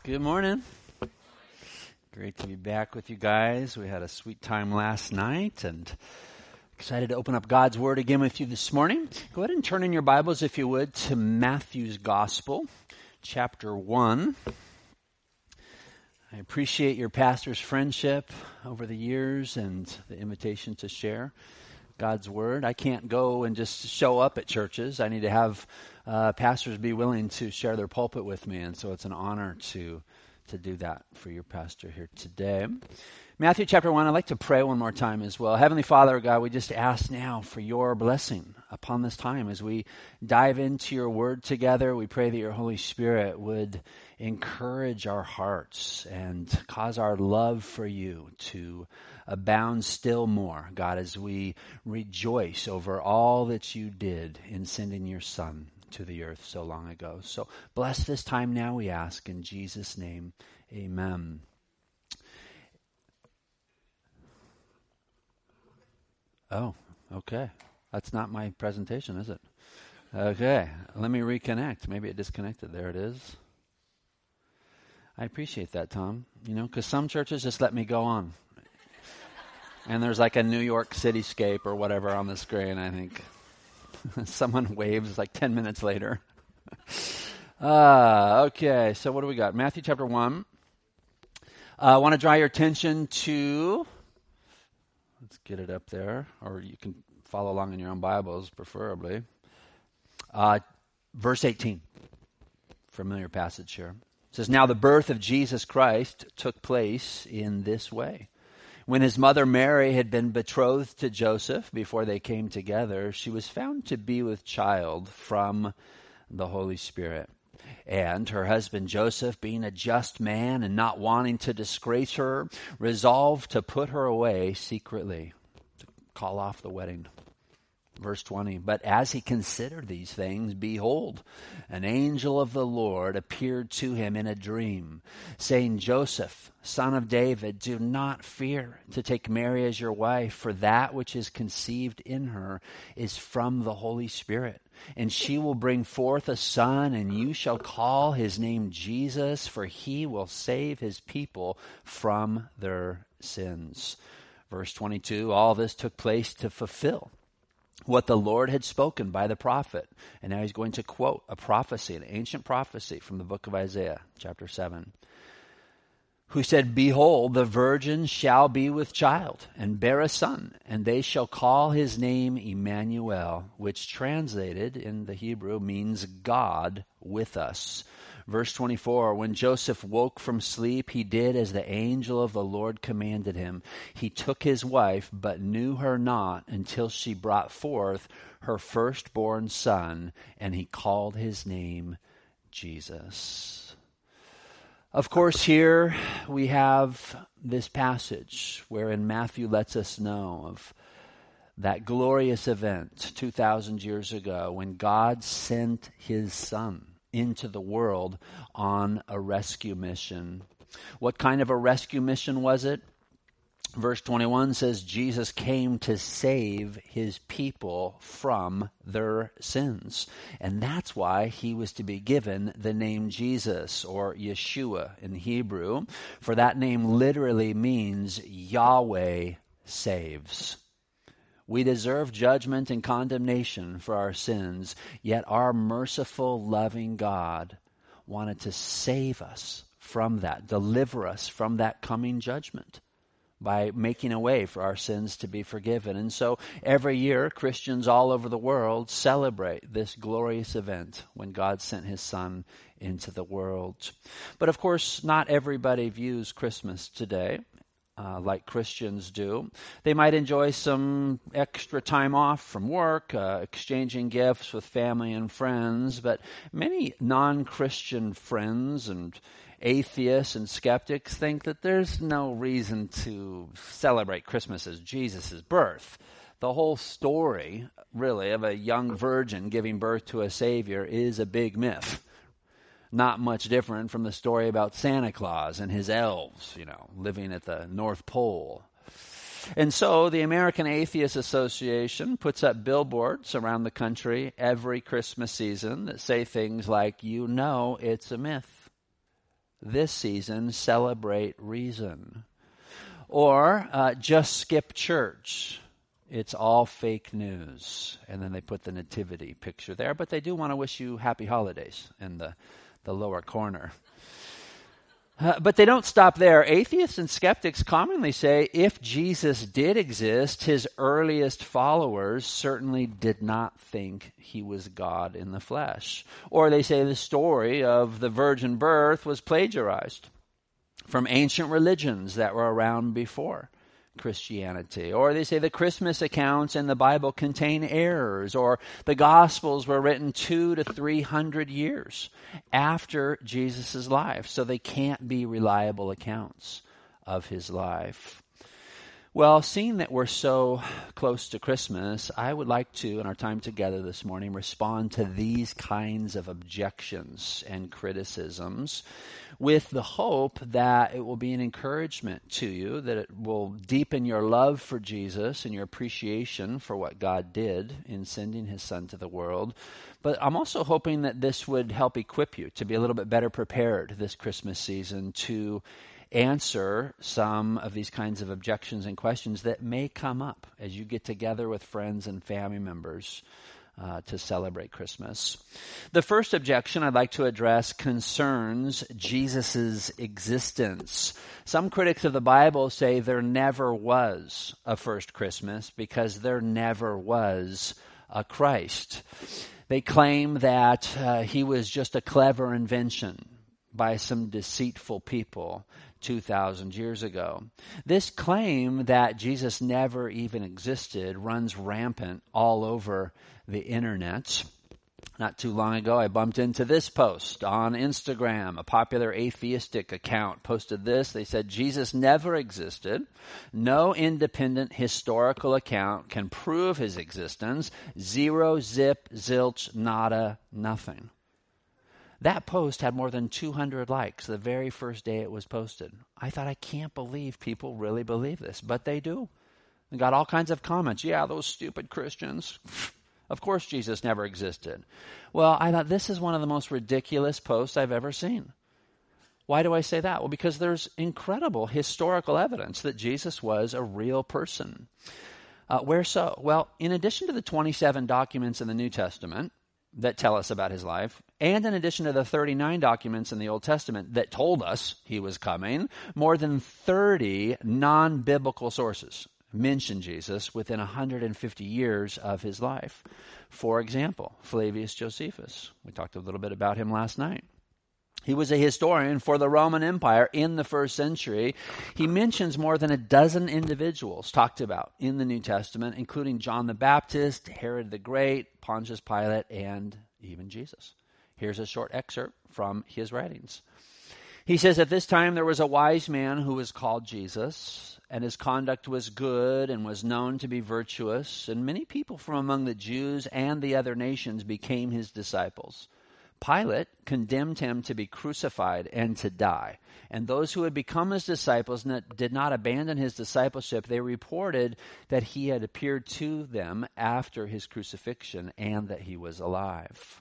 Good morning. Great to be back with you guys. We had a sweet time last night and excited to open up God's Word again with you this morning. Go ahead and turn in your Bibles, if you would, to Matthew's Gospel, chapter 1. I appreciate your pastor's friendship over the years and the invitation to share God's Word. I can't go and just show up at churches. I need to have pastors be willing to share their pulpit with me, and so it's an honor to do that for your pastor here today. Matthew chapter 1, I'd like to pray one more time as well. Heavenly Father, God, we just ask now for your blessing upon this time as we dive into your word together. We pray that your Holy Spirit would encourage our hearts and cause our love for you to abound still more, God, as we rejoice over all that you did in sending your Son to the earth so long ago. So bless this time now, we ask in Jesus' name. Amen. Oh, okay. That's not my presentation, is it? Okay. Let me reconnect. Maybe it disconnected. There it is. I appreciate that, Tom. You know, because some churches just let me go on. And there's like a New York cityscape or whatever on the screen, I think. Someone waves like 10 minutes later. Okay, so what do we got? Matthew chapter 1. I want to draw your attention to, let's get it up there, or you can follow along in your own Bibles, preferably. Verse 18, familiar passage here. It says, "Now the birth of Jesus Christ took place in this way. When his mother Mary had been betrothed to Joseph before they came together, she was found to be with child from the Holy Spirit. And her husband Joseph, being a just man and not wanting to disgrace her, resolved to put her away secretly," to call off the wedding. Verse 20, "But as he considered these things, behold, an angel of the Lord appeared to him in a dream, saying, 'Joseph, son of David, do not fear to take Mary as your wife, for that which is conceived in her is from the Holy Spirit. And she will bring forth a son, and you shall call his name Jesus, for he will save his people from their sins.'" Verse 22, "All this took place to fulfill what the Lord had spoken by the prophet." And now he's going to quote a prophecy, an ancient prophecy from the book of Isaiah, chapter 7. "Who said, 'Behold, the virgin shall be with child and bear a son, and they shall call his name Emmanuel,' which translated in the Hebrew means God with us." Verse 24, "When Joseph woke from sleep, he did as the angel of the Lord commanded him. He took his wife, but knew her not until she brought forth her firstborn son, and he called his name Jesus." Of course, here we have this passage wherein Matthew lets us know of that glorious event 2,000 years ago when God sent his Son into the world on a rescue mission. What kind of a rescue mission was it? Verse 21 says Jesus came to save his people from their sins. And that's why he was to be given the name Jesus, or Yeshua in Hebrew. For that name literally means Yahweh saves. We deserve judgment and condemnation for our sins, yet our merciful, loving God wanted to save us from that, deliver us from that coming judgment by making a way for our sins to be forgiven. And so every year, Christians all over the world celebrate this glorious event when God sent his Son into the world. But of course, not everybody views Christmas today like Christians do. They might enjoy some extra time off from work, exchanging gifts with family and friends, but many non-Christian friends and atheists and skeptics think that there's no reason to celebrate Christmas as Jesus' birth. The whole story, really, of a young virgin giving birth to a Savior is a big myth. Not much different from the story about Santa Claus and his elves, living at the North Pole. And so the American Atheist Association puts up billboards around the country every Christmas season that say things like, "It's a myth. this season celebrate reason. Or just skip church. It's all fake news. And then they put the nativity picture there, but they do want to wish you happy holidays in the lower corner. But they don't stop there. Atheists and skeptics commonly say if Jesus did exist, his earliest followers certainly did not think he was God in the flesh. Or they say the story of the virgin birth was plagiarized from ancient religions that were around before Christianity. Or they say the Christmas accounts in the Bible contain errors, or the Gospels were written 200 to 300 years after Jesus' life, so they can't be reliable accounts of his life. Well, seeing that we're so close to Christmas, I would like to, in our time together this morning, respond to these kinds of objections and criticisms with the hope that it will be an encouragement to you, that it will deepen your love for Jesus and your appreciation for what God did in sending his Son to the world. But I'm also hoping that this would help equip you to be a little bit better prepared this Christmas season to answer some of these kinds of objections and questions that may come up as you get together with friends and family members to celebrate Christmas. The first objection I'd like to address concerns Jesus' existence. Some critics of the Bible say there never was a first Christmas because there never was a Christ. They claim that he was just a clever invention by some deceitful people 2,000 years ago. This claim that Jesus never even existed runs rampant all over the internet. Not too long ago, I bumped into this post on Instagram. A popular atheistic account posted this. They said, Jesus never existed. No independent historical account can prove his existence. Zero, zip, zilch, nada, nothing. That post had more than 200 likes the very first day it was posted. I thought, I can't believe people really believe this, but they do. They got all kinds of comments. Yeah, those stupid Christians. Of course Jesus never existed. Well, I thought this is one of the most ridiculous posts I've ever seen. Why do I say that? Well, because there's incredible historical evidence that Jesus was a real person. Where so? Well, in addition to the 27 documents in the New Testament that tell us about his life, and in addition to the 39 documents in the Old Testament that told us he was coming, more than 30 non-biblical sources mention Jesus within 150 years of his life. For example, Flavius Josephus. We talked a little bit about him last night. He was a historian for the Roman Empire in the first century. He mentions more than a dozen individuals talked about in the New Testament, including John the Baptist, Herod the Great, Pontius Pilate, and even Jesus. Here's a short excerpt from his writings. He says, at this time there was a wise man who was called Jesus, and his conduct was good and was known to be virtuous, and many people from among the Jews and the other nations became his disciples. Pilate condemned him to be crucified and to die. And those who had become his disciples did not abandon his discipleship. They reported that he had appeared to them after his crucifixion and that he was alive.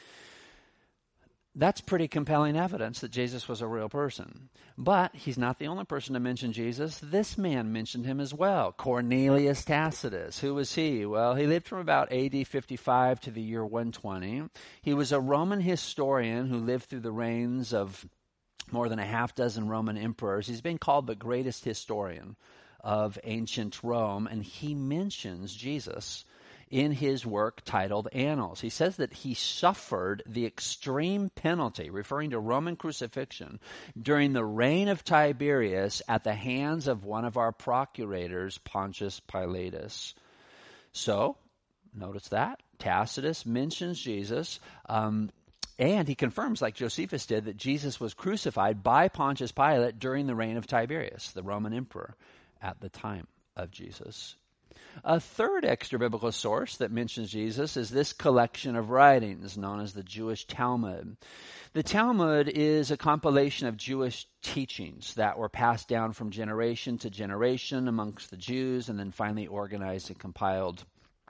That's pretty compelling evidence that Jesus was a real person. But he's not the only person to mention Jesus. This man mentioned him as well. Cornelius Tacitus. Who was he? Well, he lived from about AD 55 to the year 120. He was a Roman historian who lived through the reigns of more than a half dozen Roman emperors. He's been called the greatest historian of ancient Rome, and he mentions Jesus in his work titled Annals. He says that he suffered the extreme penalty, referring to Roman crucifixion, during the reign of Tiberius at the hands of one of our procurators, Pontius Pilatus. So, notice that. Tacitus mentions Jesus, and he confirms, like Josephus did, that Jesus was crucified by Pontius Pilate during the reign of Tiberius, the Roman emperor, at the time of Jesus. A third extra-biblical source that mentions Jesus is this collection of writings known as the Jewish Talmud. The Talmud is a compilation of Jewish teachings that were passed down from generation to generation amongst the Jews and then finally organized and compiled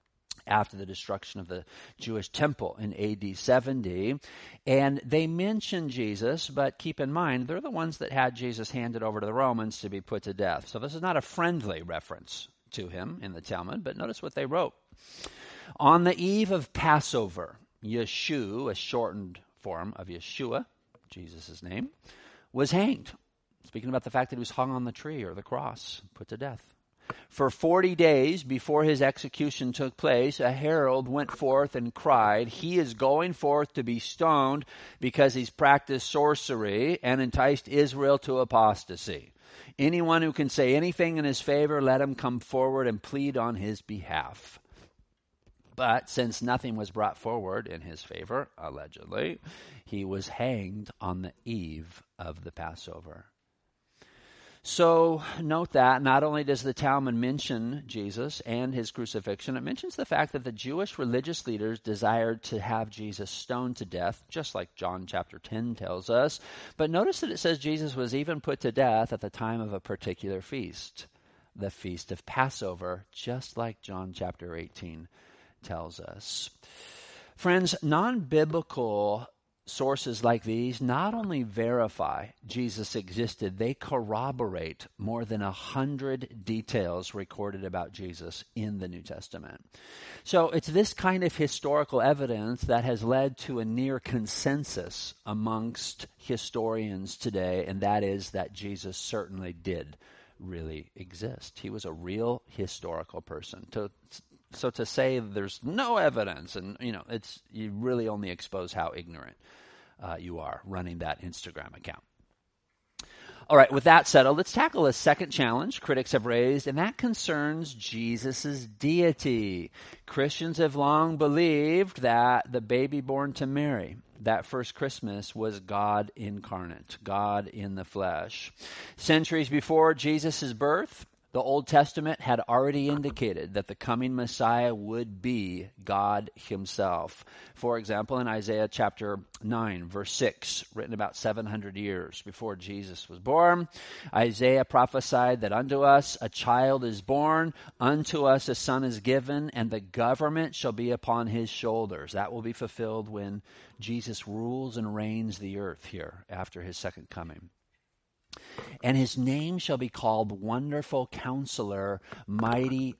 after the destruction of the Jewish temple in AD 70. And they mention Jesus, but keep in mind, they're the ones that had Jesus handed over to the Romans to be put to death. So this is not a friendly reference to him in the Talmud, but notice what they wrote. On the eve of Passover, Yeshua, a shortened form of Yeshua, Jesus' name, was hanged. Speaking about the fact that he was hung on the tree or the cross, put to death. For 40 days before his execution took place, a herald went forth and cried, "He is going forth to be stoned because he's practiced sorcery and enticed Israel to apostasy. Anyone who can say anything in his favor, let him come forward and plead on his behalf." But since nothing was brought forward in his favor, allegedly, he was hanged on the eve of the Passover. So note that not only does the Talmud mention Jesus and his crucifixion, it mentions the fact that the Jewish religious leaders desired to have Jesus stoned to death, just like John chapter 10 tells us. But notice that it says Jesus was even put to death at the time of a particular feast, the Feast of Passover, just like John chapter 18 tells us. Friends, non-biblical sources like these not only verify Jesus existed, they corroborate more than 100 details recorded about Jesus in the New Testament. So it's this kind of historical evidence that has led to a near consensus amongst historians today, and that is that Jesus certainly did really exist. He was a real historical person. So to say there's no evidence, and you really only expose how ignorant you are running that Instagram account. All right, with that settled, let's tackle a second challenge critics have raised, and that concerns Jesus' deity. Christians have long believed that the baby born to Mary, that first Christmas, was God incarnate, God in the flesh. Centuries before Jesus' birth, the Old Testament had already indicated that the coming Messiah would be God himself. For example, in Isaiah chapter 9, verse 6, written about 700 years before Jesus was born, Isaiah prophesied that unto us a child is born, unto us a son is given, and the government shall be upon his shoulders. That will be fulfilled when Jesus rules and reigns the earth here after his second coming. And his name shall be called Wonderful Counselor, Mighty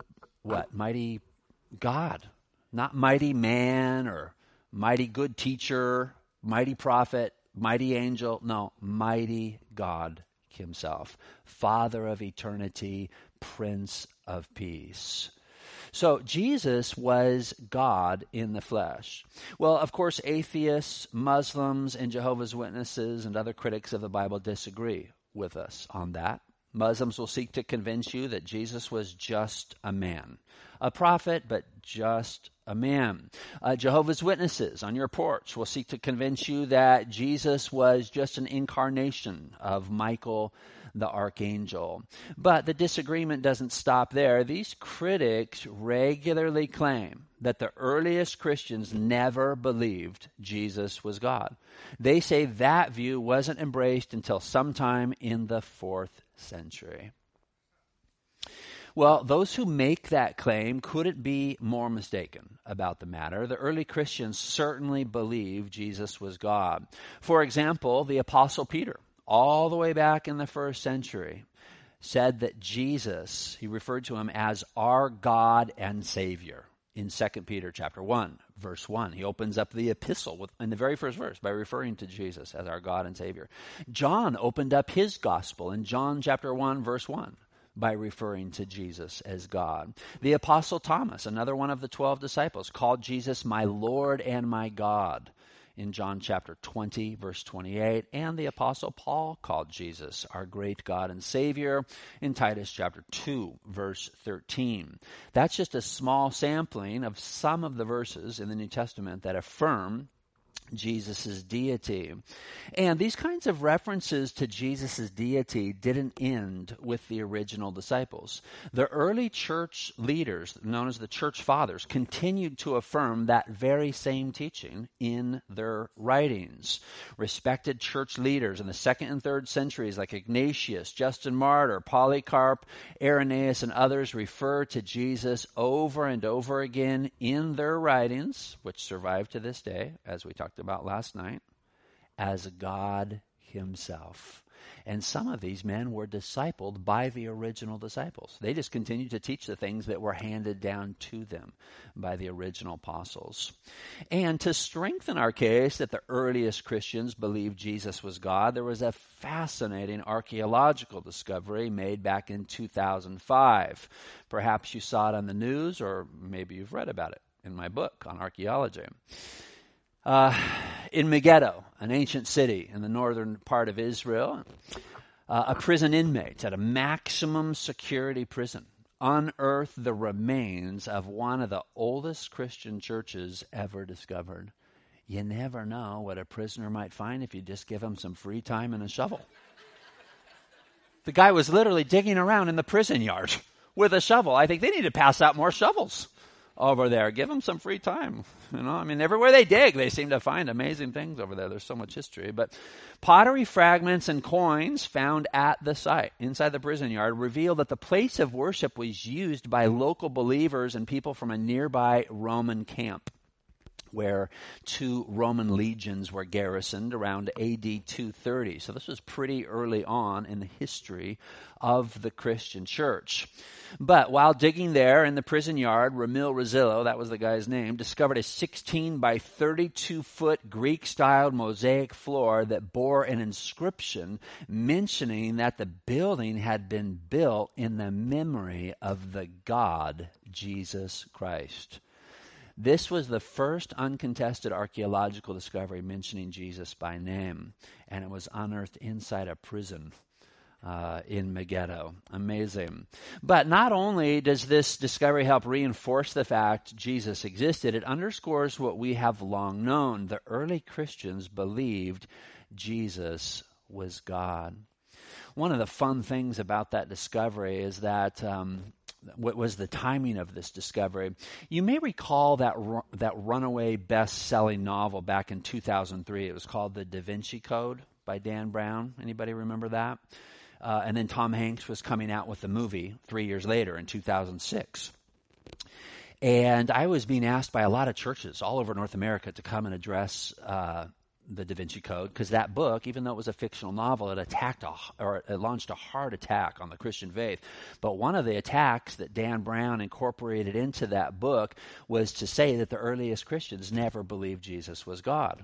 God. Not Mighty Man or Mighty Good Teacher, Mighty Prophet, Mighty Angel. No, Mighty God himself. Father of eternity, Prince of Peace. So Jesus was God in the flesh. Well, of course, atheists, Muslims, and Jehovah's Witnesses and other critics of the Bible disagree with us on that. Muslims will seek to convince you that Jesus was just a man, a prophet, but just a man. Jehovah's Witnesses on your porch will seek to convince you that Jesus was just an incarnation of Michael the archangel. But the disagreement doesn't stop there. These critics regularly claim that the earliest Christians never believed Jesus was God. They say that view wasn't embraced until sometime in the 4th century. Well, those who make that claim couldn't be more mistaken about the matter. The early Christians certainly believed Jesus was God. For example, the Apostle Peter, all the way back in the 1st century, said that Jesus, he referred to him as our God and Savior. In 2 Peter chapter 1, verse 1, he opens up the epistle in the very first verse by referring to Jesus as our God and Savior. John opened up his gospel in John chapter 1, verse 1 by referring to Jesus as God. The Apostle Thomas, another one of the 12 disciples, called Jesus my Lord and my God in John chapter 20, verse 28, and the Apostle Paul called Jesus our great God and Savior in Titus chapter 2, verse 13. That's just a small sampling of some of the verses in the New Testament that affirm Jesus' deity. And these kinds of references to Jesus' deity didn't end with the original disciples. The early church leaders, known as the church fathers, continued to affirm that very same teaching in their writings. Respected church leaders in the 2nd and 3rd centuries like Ignatius, Justin Martyr, Polycarp, Irenaeus, and others refer to Jesus over and over again in their writings, which survive to this day, as we talked about last night, as God himself. And some of these men were discipled by the original disciples. They just continued to teach the things that were handed down to them by the original apostles. And to strengthen our case that the earliest Christians believed Jesus was God, there was a fascinating archaeological discovery made back in 2005. Perhaps you saw it on the news, or maybe you've read about it in my book on archaeology. In Megiddo, an ancient city in the northern part of Israel, a prison inmate at a maximum security prison unearthed the remains of one of the oldest Christian churches ever discovered. You never know what a prisoner might find if you just give him some free time and a shovel. The guy was literally digging around in the prison yard with a shovel. I think they need to pass out more shovels over there. Give them some free time. Everywhere they dig, they seem to find amazing things over there. There's so much history. But pottery fragments and coins found at the site, inside the prison yard, reveal that the place of worship was used by local believers and people from a nearby Roman camp, where 2 Roman legions were garrisoned around AD 230. So this was pretty early on in the history of the Christian church. But while digging there in the prison yard, Ramil Rosillo, that was the guy's name, discovered a 16 by 32-foot Greek-styled mosaic floor that bore an inscription mentioning that the building had been built in the memory of the God, Jesus Christ. This was the first uncontested archaeological discovery mentioning Jesus by name, and it was unearthed inside a prison in Megiddo. Amazing. But not only does this discovery help reinforce the fact Jesus existed, it underscores what we have long known. The early Christians believed Jesus was God. One of the fun things about that discovery is that what was the timing of this discovery. You may recall that runaway best-selling novel back in 2003. It was called The Da Vinci Code by Dan Brown. Anybody remember that? And then Tom Hanks was coming out with the movie 3 years later in 2006. And I was being asked by a lot of churches all over North America to come and address the Da Vinci Code, because that book, even though it was a fictional novel, it launched a hard attack on the Christian faith. But one of the attacks that Dan Brown incorporated into that book was to say that the earliest Christians never believed Jesus was God.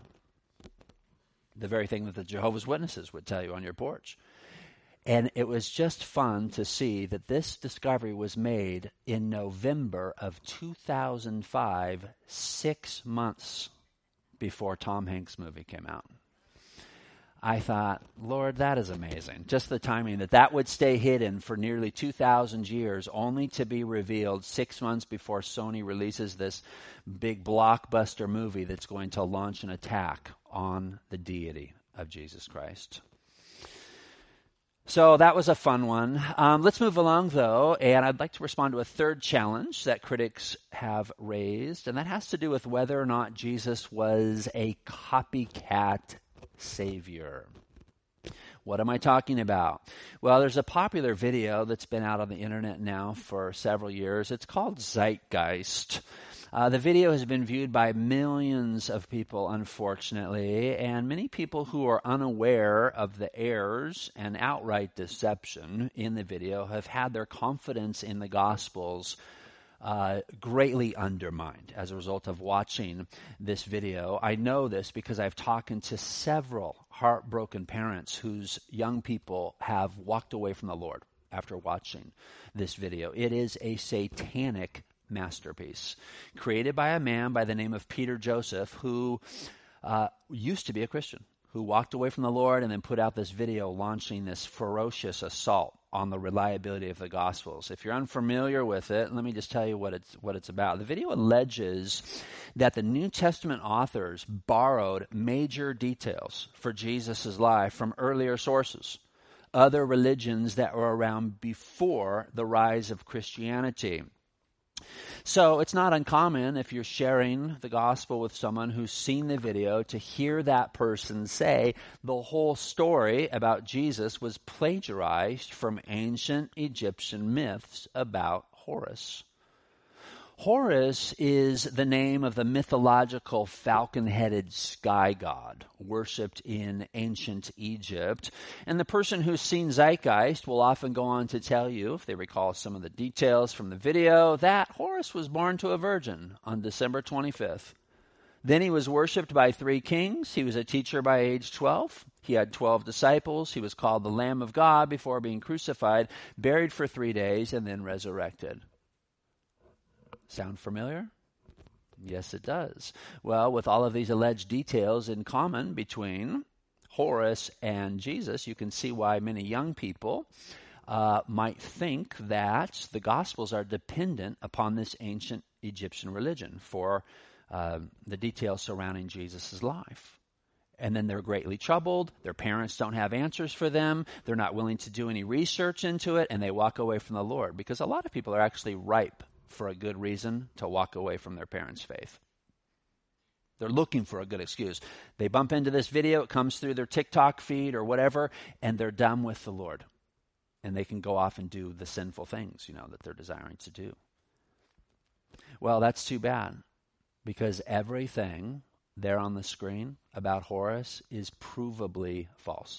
The very thing that the Jehovah's Witnesses would tell you on your porch. And it was just fun to see that this discovery was made in November of 2005, 6 months before Tom Hanks' movie came out. I thought, Lord, that is amazing. Just the timing that would stay hidden for nearly 2,000 years, only to be revealed 6 months before Sony releases this big blockbuster movie that's going to launch an attack on the deity of Jesus Christ. So that was a fun one. Let's move along, though, and I'd like to respond to a third challenge that critics have raised, and that has to do with whether or not Jesus was a copycat savior. What am I talking about? Well, there's a popular video that's been out on the internet now for several years. It's called Zeitgeist. The video has been viewed by millions of people, unfortunately, and many people who are unaware of the errors and outright deception in the video have had their confidence in the Gospels greatly undermined as a result of watching this video. I know this because I've talked to several heartbroken parents whose young people have walked away from the Lord after watching this video. It is a satanic masterpiece created by a man by the name of Peter Joseph, who used to be a Christian, who walked away from the Lord and then put out this video launching this ferocious assault on the reliability of the Gospels. If you're unfamiliar with it, let me just tell you what it's about. The video alleges that the New Testament authors borrowed major details for Jesus' life from earlier sources, other religions that were around before the rise of Christianity. So it's not uncommon if you're sharing the gospel with someone who's seen the video to hear that person say the whole story about Jesus was plagiarized from ancient Egyptian myths about Horus. Horus is the name of the mythological falcon-headed sky god worshipped in ancient Egypt. And the person who's seen Zeitgeist will often go on to tell you, if they recall some of the details from the video, that Horus was born to a virgin on December 25th. Then he was worshipped by 3 kings. He was a teacher by age 12. He had 12 disciples. He was called the Lamb of God before being crucified, buried for 3 days, and then resurrected. Sound familiar? Yes, it does. Well, with all of these alleged details in common between Horus and Jesus, you can see why many young people might think that the Gospels are dependent upon this ancient Egyptian religion for the details surrounding Jesus' life. And then they're greatly troubled. Their parents don't have answers for them. They're not willing to do any research into it, and they walk away from the Lord, because a lot of people are actually ripe for a good reason to walk away from their parents' faith. They're looking for a good excuse. They bump into this video, it comes through their TikTok feed or whatever, and they're done with the Lord. And they can go off and do the sinful things, that they're desiring to do. Well, that's too bad, because everything there on the screen about Horus is provably false.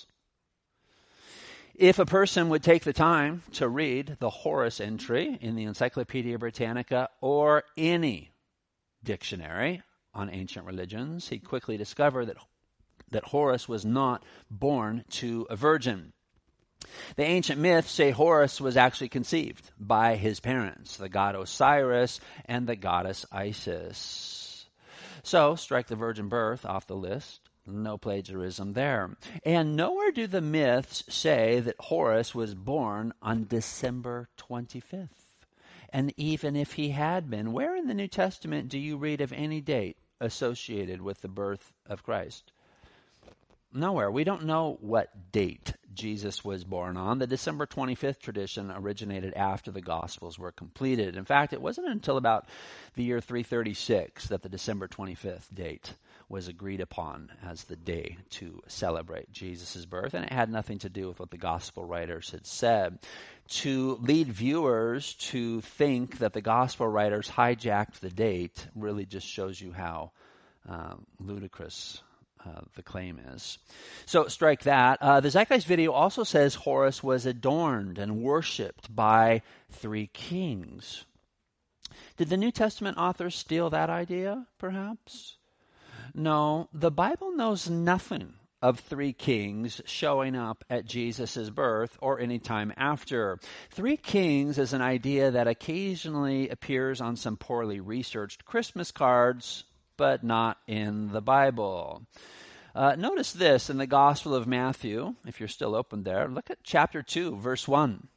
If a person would take the time to read the Horus entry in the Encyclopedia Britannica or any dictionary on ancient religions, he'd quickly discover that Horus was not born to a virgin. The ancient myths say Horus was actually conceived by his parents, the god Osiris and the goddess Isis. So, strike the virgin birth off the list. No plagiarism there. And nowhere do the myths say that Horus was born on December 25th. And even if he had been, where in the New Testament do you read of any date associated with the birth of Christ? Nowhere. We don't know what date Jesus was born on. The December 25th tradition originated after the Gospels were completed. In fact, it wasn't until about the year 336 that the December 25th date was agreed upon as the day to celebrate Jesus' birth, and it had nothing to do with what the Gospel writers had said. To lead viewers to think that the Gospel writers hijacked the date really just shows you how ludicrous the claim is. So strike that. The Zeitgeist video also says Horus was adorned and worshipped by 3 kings. Did the New Testament authors steal that idea, perhaps? No, the Bible knows nothing of 3 kings showing up at Jesus' birth or any time after. 3 kings is an idea that occasionally appears on some poorly researched Christmas cards, but not in the Bible. Notice this in the Gospel of Matthew, if you're still open there. Look at chapter 2, verse 1.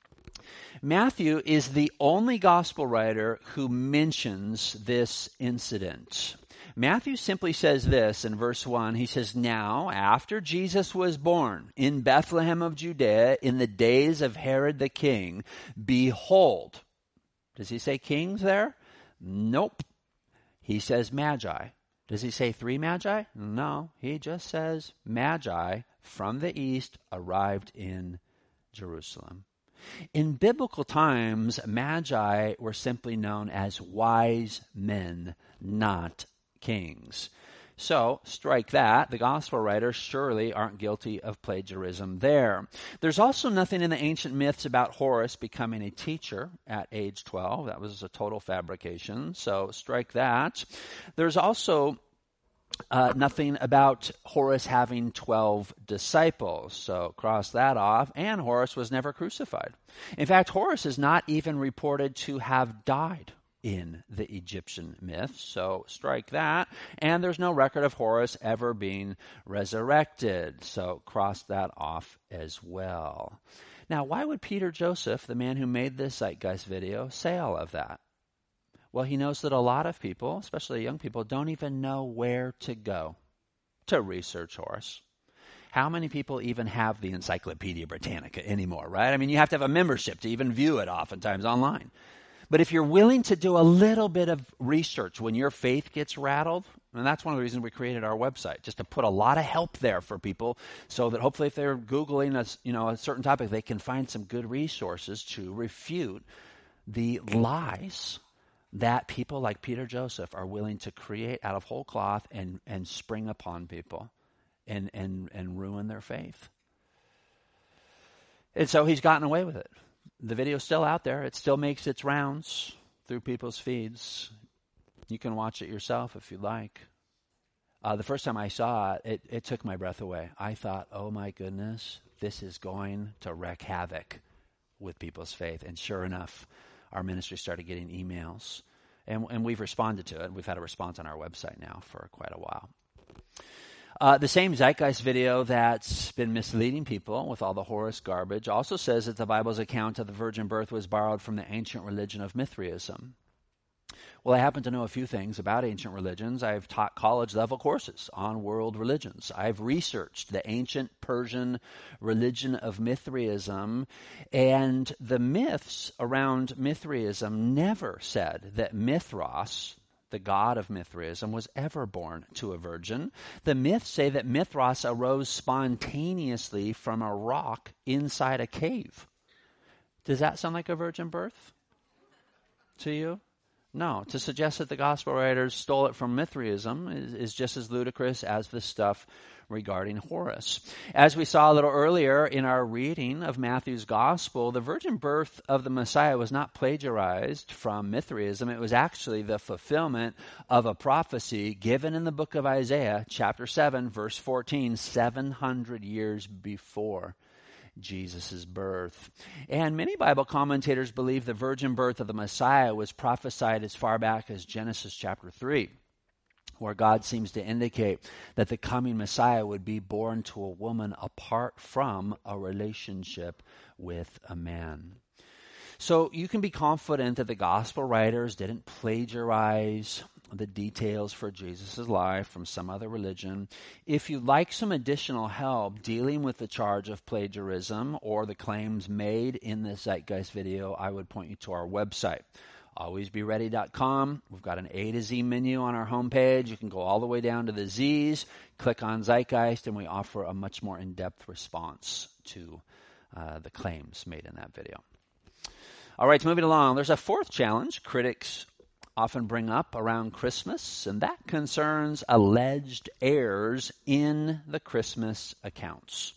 Matthew is the only gospel writer who mentions this incident. Matthew simply says this in verse 1. He says, "Now, after Jesus was born in Bethlehem of Judea in the days of Herod the king, behold." Does he say kings there? Nope. He says magi. Does he say 3 magi? No, he just says magi from the east arrived in Jerusalem. In biblical times, magi were simply known as wise men, not kings. So, strike that. The gospel writers surely aren't guilty of plagiarism there. There's also nothing in the ancient myths about Horus becoming a teacher at age 12. That was a total fabrication. So, strike that. There's also nothing about Horus having 12 disciples. So, cross that off. And Horus was never crucified. In fact, Horus is not even reported to have died in the Egyptian myths, so strike that. And there's no record of Horus ever being resurrected, so cross that off as well. Now, why would Peter Joseph, the man who made this Zeitgeist video, say all of that? Well, he knows that a lot of people, especially young people, don't even know where to go to research Horus. How many people even have the Encyclopedia Britannica anymore, right? I mean, you have to have a membership to even view it oftentimes online. But if you're willing to do a little bit of research when your faith gets rattled, and that's one of the reasons we created our website, just to put a lot of help there for people so that hopefully if they're Googling a certain topic, they can find some good resources to refute the lies that people like Peter Joseph are willing to create out of whole cloth and spring upon people and ruin their faith. And so he's gotten away with it. The video's still out there. It still makes its rounds through people's feeds. You can watch it yourself if you'd like. The first time I saw it, it took my breath away. I thought, oh my goodness, this is going to wreak havoc with people's faith. And sure enough, our ministry started getting emails. And we've responded to it. We've had a response on our website now for quite a while. The same Zeitgeist video that's been misleading people with all the Horus garbage also says that the Bible's account of the virgin birth was borrowed from the ancient religion of Mithraism. Well, I happen to know a few things about ancient religions. I've taught college-level courses on world religions. I've researched the ancient Persian religion of Mithraism, and the myths around Mithraism never said that Mithras, the god of Mithraism, was ever born to a virgin. The myths say that Mithras arose spontaneously from a rock inside a cave. Does that sound like a virgin birth to you? No. To suggest that the gospel writers stole it from Mithraism is just as ludicrous as the stuff regarding Horus. As we saw a little earlier in our reading of Matthew's gospel, the virgin birth of the Messiah was not plagiarized from Mithraism. It was actually the fulfillment of a prophecy given in the book of Isaiah, chapter 7, verse 14, 700 years before Jesus' birth. And many Bible commentators believe the virgin birth of the Messiah was prophesied as far back as Genesis chapter 3, where God seems to indicate that the coming Messiah would be born to a woman apart from a relationship with a man. So you can be confident that the gospel writers didn't plagiarize the details for Jesus' life from some other religion. If you'd like some additional help dealing with the charge of plagiarism or the claims made in this Zeitgeist video, I would point you to our website, alwaysbeready.com. We've got an A to Z menu on our homepage. You can go all the way down to the Z's, click on Zeitgeist, and we offer a much more in-depth response to the claims made in that video. All right, moving along. There's a fourth challenge critics often bring up around Christmas, and that concerns alleged errors in the Christmas accounts.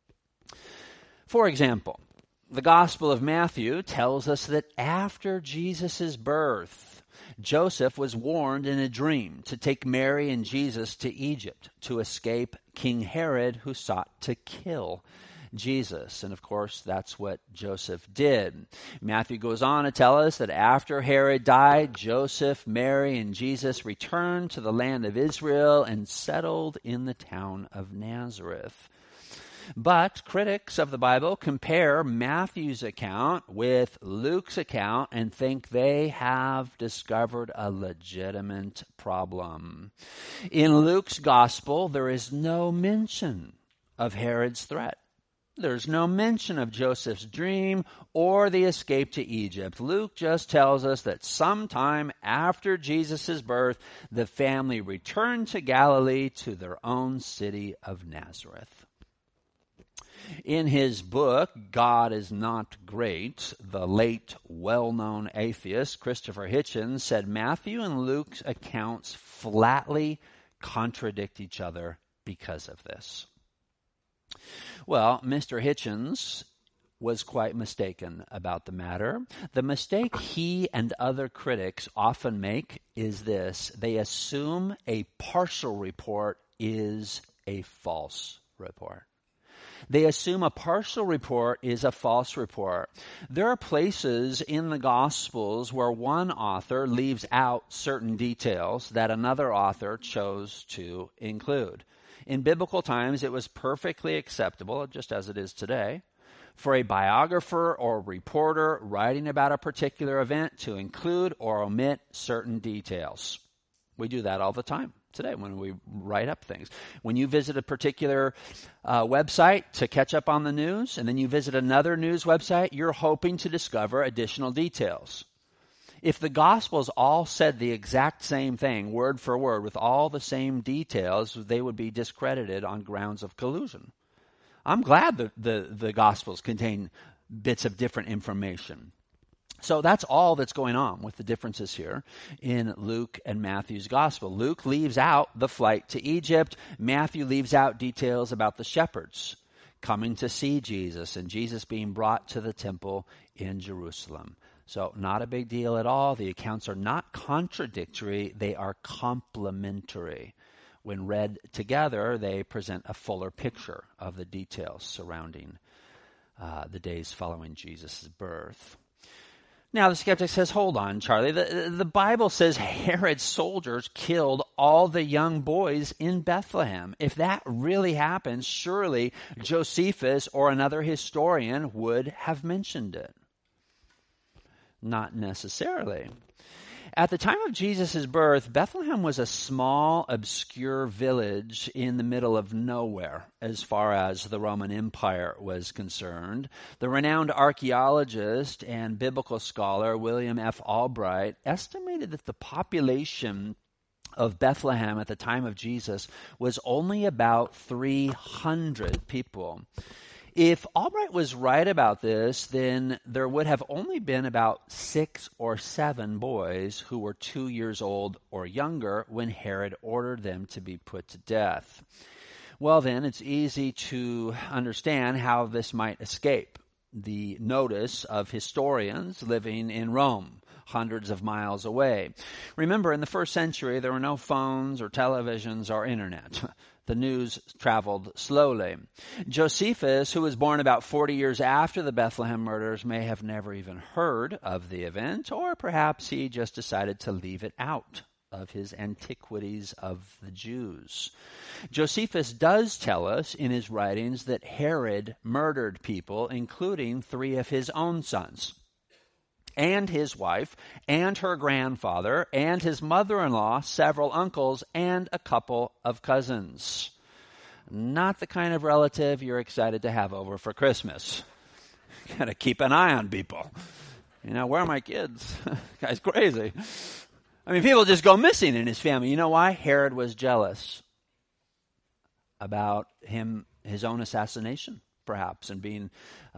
For example, the Gospel of Matthew tells us that after Jesus' birth, Joseph was warned in a dream to take Mary and Jesus to Egypt to escape King Herod, who sought to kill Jesus. And of course, that's what Joseph did. Matthew goes on to tell us that after Herod died, Joseph, Mary, and Jesus returned to the land of Israel and settled in the town of Nazareth. But critics of the Bible compare Matthew's account with Luke's account and think they have discovered a legitimate problem. In Luke's gospel, there is no mention of Herod's threat. There's no mention of Joseph's dream or the escape to Egypt. Luke just tells us that sometime after Jesus' birth, the family returned to Galilee to their own city of Nazareth. In his book, God is Not Great, the late well-known atheist Christopher Hitchens said Matthew and Luke's accounts flatly contradict each other because of this. Well, Mr. Hitchens was quite mistaken about the matter. The mistake he and other critics often make is this: they assume a partial report is a false report. They assume a partial report is a false report. There are places in the Gospels where one author leaves out certain details that another author chose to include. In biblical times, it was perfectly acceptable, just as it is today, for a biographer or reporter writing about a particular event to include or omit certain details. We do that all the time today when we write up things. When you visit a particular website to catch up on the news, and then you visit another news website, you're hoping to discover additional details. If the Gospels all said the exact same thing, word for word, with all the same details, they would be discredited on grounds of collusion. I'm glad that the Gospels contain bits of different information. So that's all that's going on with the differences here in Luke and Matthew's Gospel. Luke leaves out the flight to Egypt. Matthew leaves out details about the shepherds coming to see Jesus and Jesus being brought to the temple in Jerusalem. So not a big deal at all. The accounts are not contradictory. They are complementary. When read together, they present a fuller picture of the details surrounding the days following Jesus' birth. Now the skeptic says, hold on, Charlie. The Bible says Herod's soldiers killed all the young boys in Bethlehem. If that really happened, surely Josephus or another historian would have mentioned it. Not necessarily. At the time of Jesus' birth, Bethlehem was a small, obscure village in the middle of nowhere as far as the Roman Empire was concerned. The renowned archaeologist and biblical scholar William F. Albright estimated that the population of Bethlehem at the time of Jesus was only about 300 people. If Albright was right about this, then there would have only been about 6 or 7 boys who were 2 years old or younger when Herod ordered them to be put to death. Well, then, it's easy to understand how this might escape the notice of historians living in Rome, hundreds of miles away. Remember, in the first century, there were no phones or televisions or internet. The news traveled slowly. Josephus, who was born about 40 years after the Bethlehem murders, may have never even heard of the event, or perhaps he just decided to leave it out of his Antiquities of the Jews. Josephus does tell us in his writings that Herod murdered people, including 3 of his own sons, and his wife, and her grandfather, and his mother-in-law, several uncles, and a couple of cousins. Not the kind of relative you're excited to have over for Christmas. Got to keep an eye on people. You know, where are my kids? Guy's crazy. I mean, people just go missing in his family. You know why? Herod was jealous about his own assassination, perhaps, and being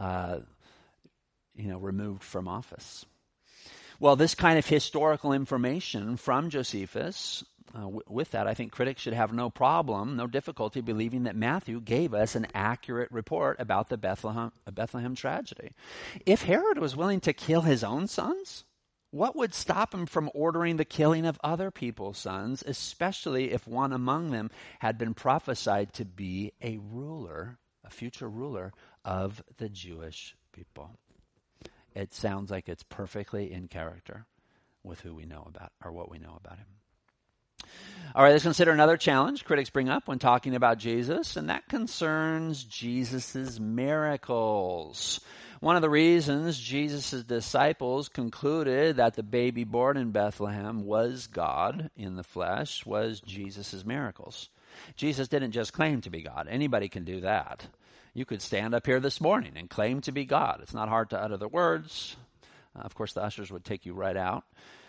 removed from office. Well, this kind of historical information from Josephus, with that, I think critics should have no difficulty believing that Matthew gave us an accurate report about the Bethlehem tragedy. If Herod was willing to kill his own sons, what would stop him from ordering the killing of other people's sons, especially if one among them had been prophesied to be a future ruler of the Jewish people? It sounds like it's perfectly in character with who we know about, or what we know about him. All right, let's consider another challenge critics bring up when talking about Jesus, and that concerns Jesus' miracles. One of the reasons Jesus' disciples concluded that the baby born in Bethlehem was God in the flesh was Jesus' miracles. Jesus didn't just claim to be God. Anybody can do that. You could stand up here this morning and claim to be God. It's not hard to utter the words. Of course, the ushers would take you right out.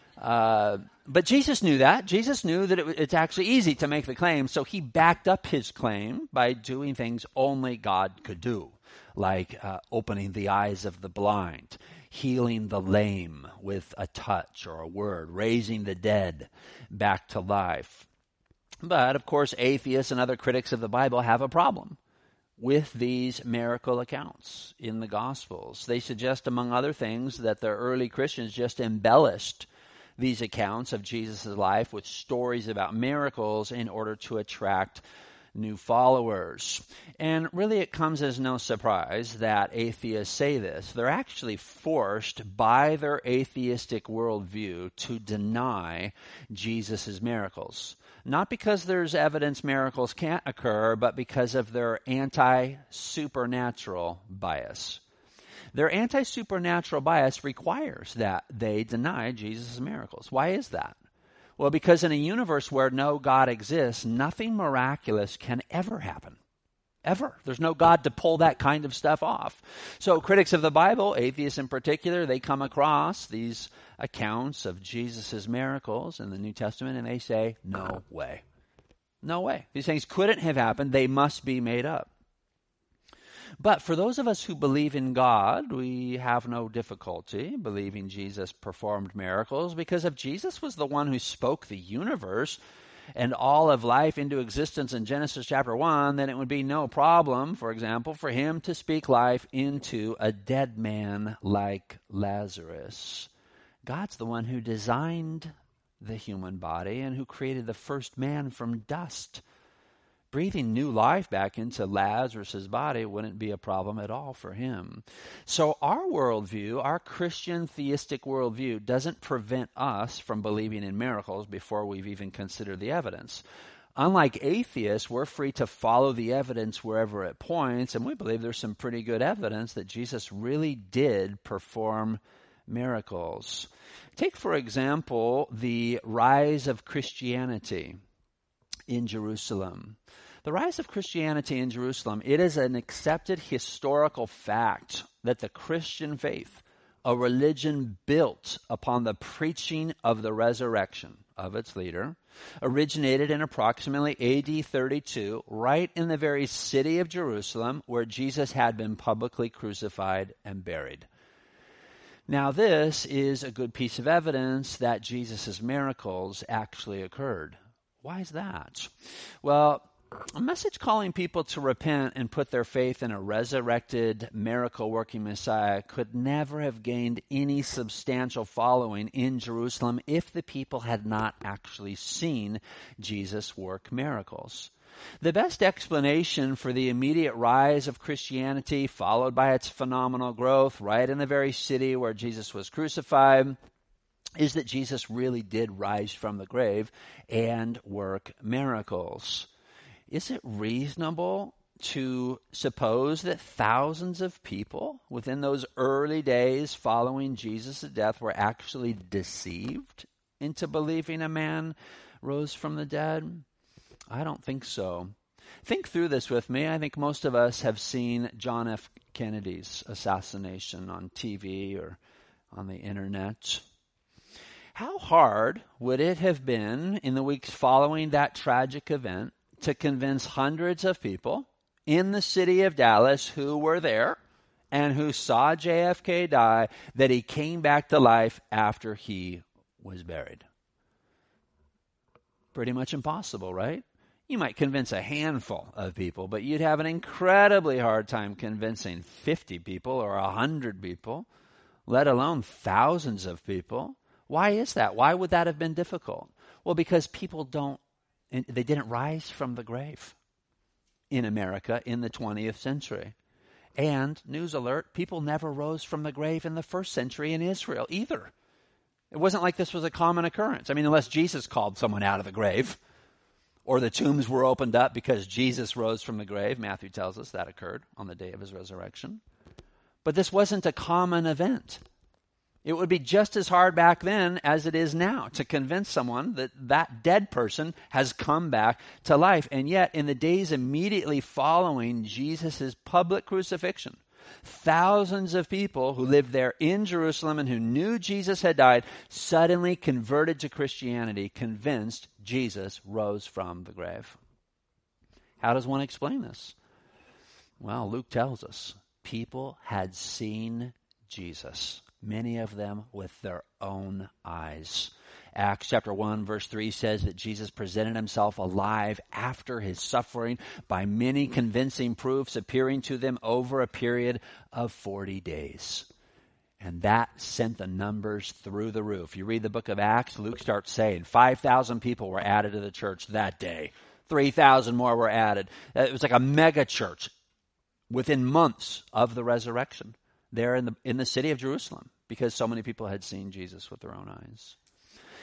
But Jesus knew that. Jesus knew that it's actually easy to make the claim, so he backed up his claim by doing things only God could do, like opening the eyes of the blind, healing the lame with a touch or a word, raising the dead back to life. But, of course, atheists and other critics of the Bible have a problem with these miracle accounts in the Gospels. They suggest, among other things, that the early Christians just embellished these accounts of Jesus' life with stories about miracles in order to attract new followers. And really it comes as no surprise that atheists say this. They're actually forced by their atheistic worldview to deny Jesus' miracles. Not because there's evidence miracles can't occur, but because of their anti-supernatural bias. Their anti-supernatural bias requires that they deny Jesus' miracles. Why is that? Well, because in a universe where no God exists, nothing miraculous can ever happen. Ever. There's no God to pull that kind of stuff off. So critics of the Bible, atheists in particular, they come across these accounts of Jesus' miracles in the New Testament and they say, no way. No way. These things couldn't have happened. They must be made up. But for those of us who believe in God, we have no difficulty believing Jesus performed miracles, because if Jesus was the one who spoke the universe and all of life into existence in Genesis chapter 1, then it would be no problem, for example, for him to speak life into a dead man like Lazarus. God's the one who designed the human body and who created the first man from dust. Breathing new life back into Lazarus' body wouldn't be a problem at all for him. So our worldview, our Christian theistic worldview, doesn't prevent us from believing in miracles before we've even considered the evidence. Unlike atheists, we're free to follow the evidence wherever it points, and we believe there's some pretty good evidence that Jesus really did perform miracles. Take, for example, the rise of Christianity in Jerusalem. The rise of Christianity in Jerusalem, it is an accepted historical fact that the Christian faith, a religion built upon the preaching of the resurrection of its leader, originated in approximately AD 32, right in the very city of Jerusalem where Jesus had been publicly crucified and buried. Now, this is a good piece of evidence that Jesus' miracles actually occurred. Why is that? Well, a message calling people to repent and put their faith in a resurrected, miracle-working Messiah could never have gained any substantial following in Jerusalem if the people had not actually seen Jesus work miracles. The best explanation for the immediate rise of Christianity, followed by its phenomenal growth right in the very city where Jesus was crucified, is that Jesus really did rise from the grave and work miracles. Is it reasonable to suppose that thousands of people within those early days following Jesus' death were actually deceived into believing a man rose from the dead? I don't think so. Think through this with me. I think most of us have seen John F. Kennedy's assassination on TV or on the internet. How hard would it have been in the weeks following that tragic event to convince hundreds of people in the city of Dallas who were there and who saw JFK die that he came back to life after he was buried? Pretty much impossible, right? You might convince a handful of people, but you'd have an incredibly hard time convincing 50 people or 100 people, let alone thousands of people. Why is that? Why would that have been difficult? Well, because people they didn't rise from the grave in America in the 20th century. And, news alert, people never rose from the grave in the first century in Israel either. It wasn't like this was a common occurrence. I mean, unless Jesus called someone out of the grave, or the tombs were opened up because Jesus rose from the grave. Matthew tells us that occurred on the day of his resurrection. But this wasn't a common event. It would be just as hard back then as it is now to convince someone that that dead person has come back to life. And yet, in the days immediately following Jesus' public crucifixion, thousands of people who lived there in Jerusalem and who knew Jesus had died suddenly converted to Christianity, convinced Jesus rose from the grave. How does one explain this? Well, Luke tells us people had seen Jesus, many of them with their own eyes. Acts chapter 1 verse 3 says that Jesus presented himself alive after his suffering by many convincing proofs, appearing to them over a period of 40 days. And that sent the numbers through the roof. You read the book of Acts, Luke starts saying 5,000 people were added to the church that day. 3,000 more were added. It was like a mega church within months of the resurrection there in the city of Jerusalem, because so many people had seen Jesus with their own eyes.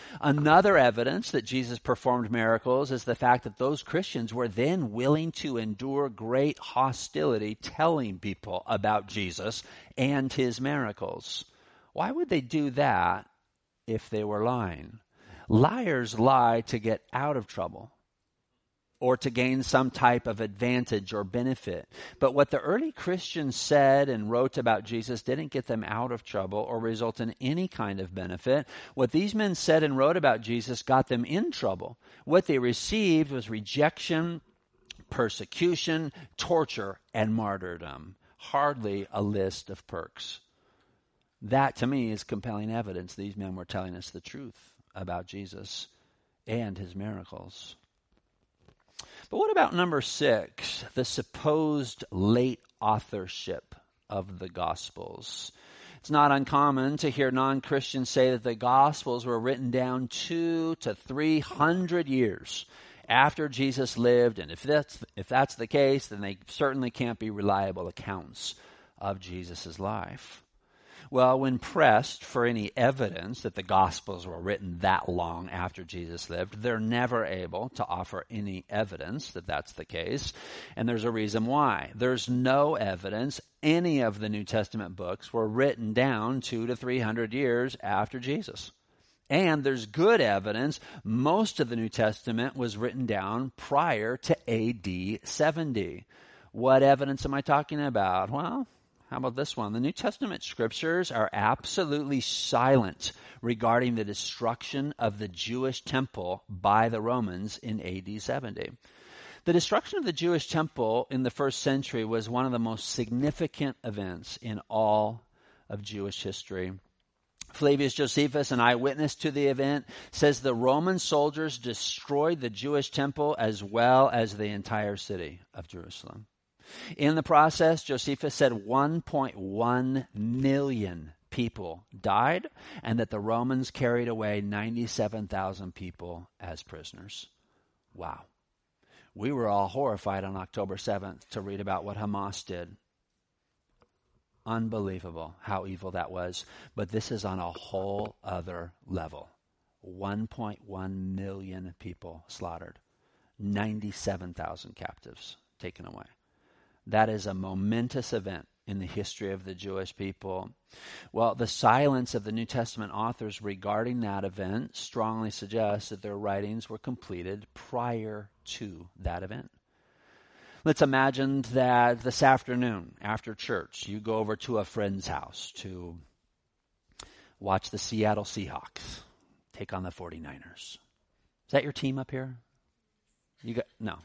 Another evidence that Jesus performed miracles is the fact that those Christians were then willing to endure great hostility telling people about Jesus and his miracles. Why would they do that if they were lying? Liars lie to get out of trouble or to gain some type of advantage or benefit. But what the early Christians said and wrote about Jesus didn't get them out of trouble or result in any kind of benefit. What these men said and wrote about Jesus got them in trouble. What they received was rejection, persecution, torture, and martyrdom. Hardly a list of perks. That, to me, is compelling evidence these men were telling us the truth about Jesus and his miracles. But what about number 6, the supposed late authorship of the Gospels? It's not uncommon to hear non-Christians say that the Gospels were written down 200 to 300 years after Jesus lived, and if that's the case, then they certainly can't be reliable accounts of Jesus' life. Well, when pressed for any evidence that the Gospels were written that long after Jesus lived, they're never able to offer any evidence that that's the case. And there's a reason why. There's no evidence any of the New Testament books were written down 200 to 300 years after Jesus. And there's good evidence most of the New Testament was written down prior to AD 70. What evidence am I talking about? Well, how about this one? The New Testament scriptures are absolutely silent regarding the destruction of the Jewish temple by the Romans in AD 70. The destruction of the Jewish temple in the first century was one of the most significant events in all of Jewish history. Flavius Josephus, an eyewitness to the event, says the Roman soldiers destroyed the Jewish temple as well as the entire city of Jerusalem. In the process, Josephus said 1.1 million people died and that the Romans carried away 97,000 people as prisoners. Wow. We were all horrified on October 7th to read about what Hamas did. Unbelievable how evil that was. But this is on a whole other level. 1.1 million people slaughtered. 97,000 captives taken away. That is a momentous event in the history of the Jewish people. Well, the silence of the New Testament authors regarding that event strongly suggests that their writings were completed prior to that event. Let's imagine that this afternoon after church, you go over to a friend's house to watch the Seattle Seahawks take on the 49ers. Is that your team up here? No.